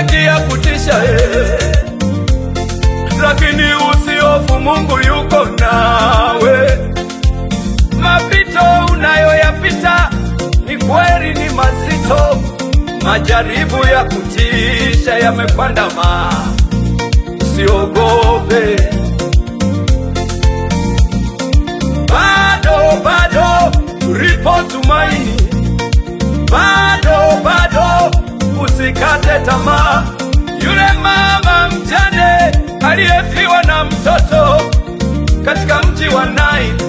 mengi ya kutisha, lakini usihofu, Mungu yuko nawe. Mapito unayoyapita ni kweli ni mazito, majaribu ya kutisha yamekuandama, usiogope. Bado lipo tumaini, bado usikate tamaa. Yule mama mjane aliyefiwa na mtoto katika mji wa Naini,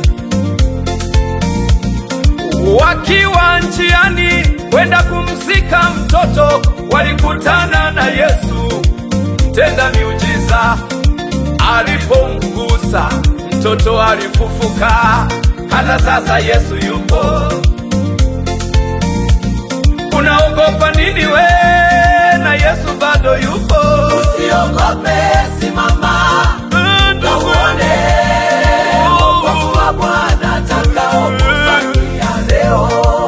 wakiwa njiani kwenda kumzika mtoto, walikutana na Yesu mtenda miujiza. Alipomgusa mtoto alifufuka. Hata sasa Yesu yupo. Unaogopa nini we? Na Yesu bado yupo. Usiogope, simama na uone wokovu wa Bwana atakaokufanyia leo.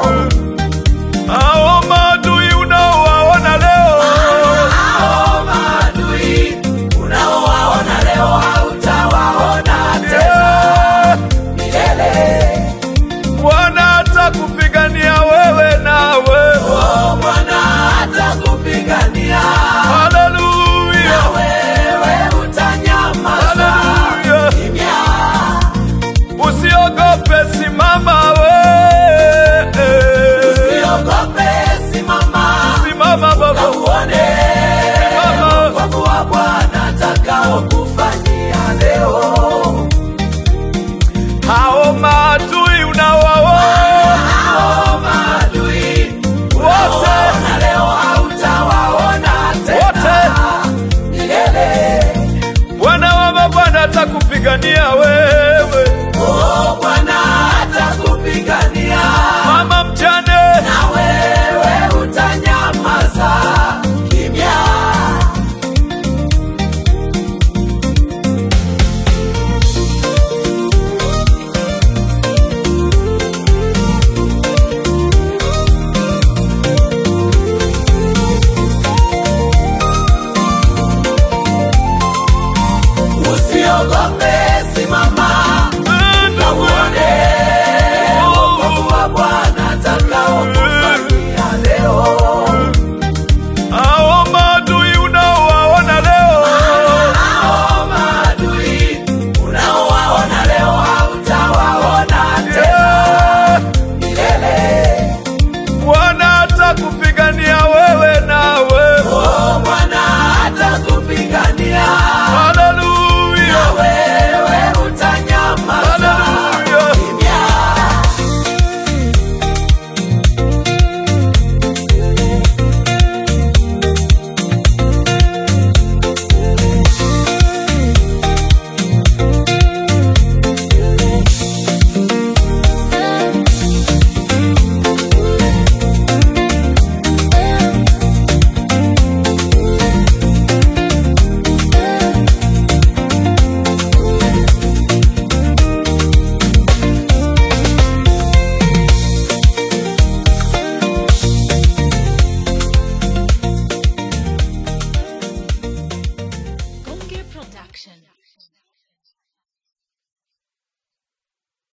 Hao maadui unaowaona leo, hao maadui unaowaona leo hautawaona tena milele. Bwana atakupigania wewe nawe. Oh, Bwana atakupigania. Haleluya. Na wewe utanyamaza kimya. Usiogope, simama we. Usiogope, simama baba. Na uone wokovu wa Bwana atakaokufanyia leo. Hao maadui unawaona, Hao maadui unaowaona leo hautawaona tena milele. Bwana wa mabwana atakupigania wewe. Oh, Bwana atakupigania. Mama mjane, Na wewe utanyamaza kimya. Usiogope,